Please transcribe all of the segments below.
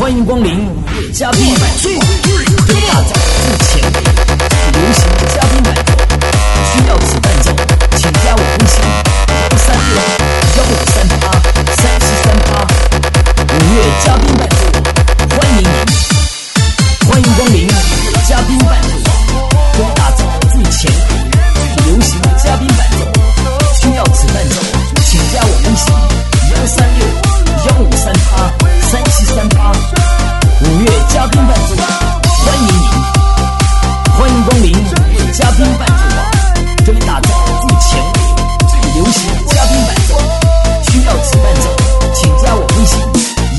欢迎光临嘉宾版座，为大早不前卫，流行嘉宾版座，需要此伴奏，请加我微信136-153-3738，5月嘉宾版座，欢迎您，欢迎光临嘉宾版座，为大早最前卫，流行嘉宾版奏，需要此伴奏，请加我微信136-153-3738，5月嘉宾伴奏，欢迎您，欢迎光临嘉宾伴奏，为打造最前卫、流行嘉宾伴奏，需要此伴奏，请加我微信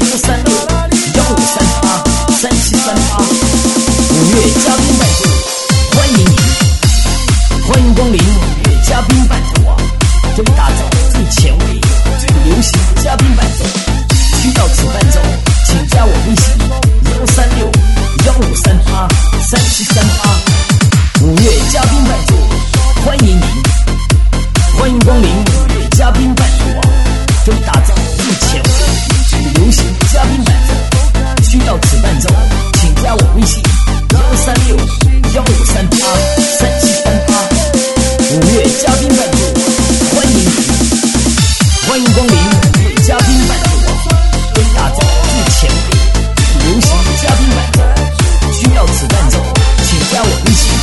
136-153-3738，5月嘉宾伴奏，欢迎您，欢迎光临嘉宾伴奏为打造最前卫、流行嘉宾伴奏，需要此伴奏，请加我微信136-153-3738，5月嘉宾伴奏，欢迎您，欢迎光临嘉宾伴奏为打造最前卫、流行嘉宾伴奏，需要此伴奏，请加我微信136-153-3738，5月嘉宾伴奏，欢迎您，欢迎光临嘉宾伴奏为打造最前卫、流行嘉宾伴奏，需要此伴奏，请加我微信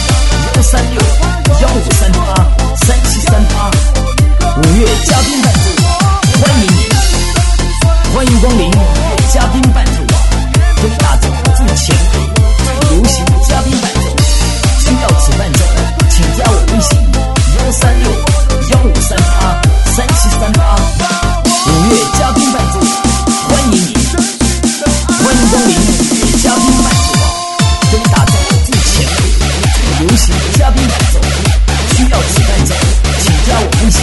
136-153-3738，5月嘉宾伴奏，欢迎您，欢迎光临嘉宾伴奏为打造最前卫、流行嘉宾伴奏，需要此伴奏，请加我微信136-153-3738，5月嘉宾伴奏，欢迎您，欢迎光临嘉宾伴奏为打造最前卫、流行嘉宾伴奏，需要此伴奏，请加我微信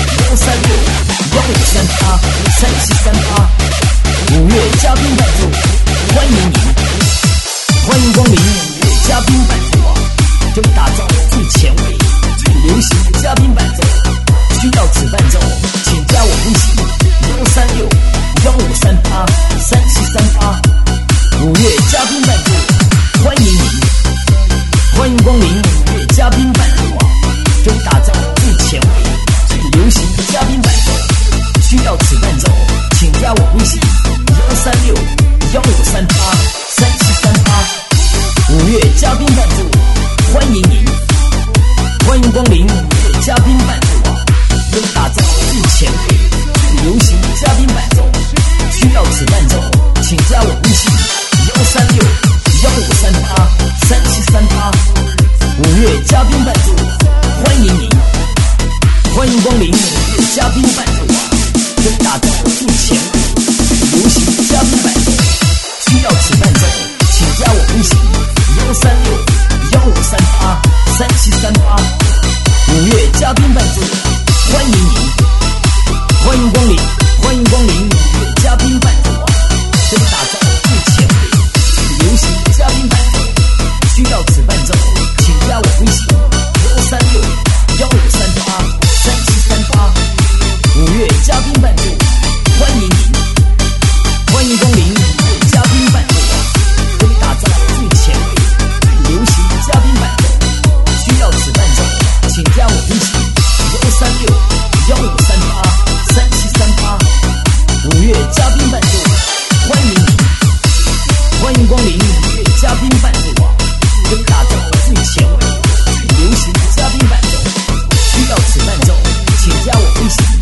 136-153-3738，5月嘉宾伴奏，欢迎您，欢迎光临嘉宾伴奏为打造最前卫、流行嘉宾伴奏，需要此伴奏，请加我微信136-153-3738，5月嘉宾伴奏，欢迎您，欢迎光临嘉宾伴奏为打造最前卫、流行嘉宾伴奏，需要此伴奏，请加我微信136-153-3738，5月嘉宾伴奏，欢迎您，欢迎光临嘉宾伴奏为打造最前卫、流行嘉宾伴奏，需要此伴奏，请加我微信136-153-3738，5月嘉宾伴奏，欢迎您，欢迎光临嘉宾伴奏为打造最前卫、流行嘉宾伴奏，需要此伴奏，请加我微信136-153-3738，5月嘉宾伴奏，欢迎您，欢迎光临，欢迎光临嘉宾伴奏为打造最前卫、流行嘉宾伴奏，需要此伴奏，请加我微信136-153-3738，5月嘉宾伴奏，欢迎您，欢迎光临嘉宾伴奏为打造最前卫、流行嘉宾伴奏，需要此伴奏，请加我微信136-153-3738，5月嘉宾伴奏，欢迎您，欢迎光临嘉宾伴奏为打造最前卫、流行嘉宾伴奏，需要此伴奏，请加我微信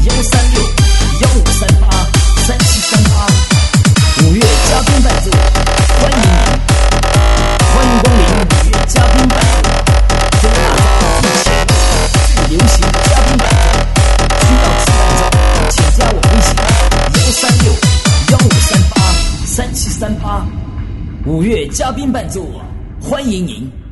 136-153-3738，5月嘉宾伴奏，欢迎您，欢迎光临嘉宾伴奏为打造最前卫、流行嘉宾伴奏，需要此伴奏，请加我微信136-153-3738，5月嘉宾伴奏，欢迎您。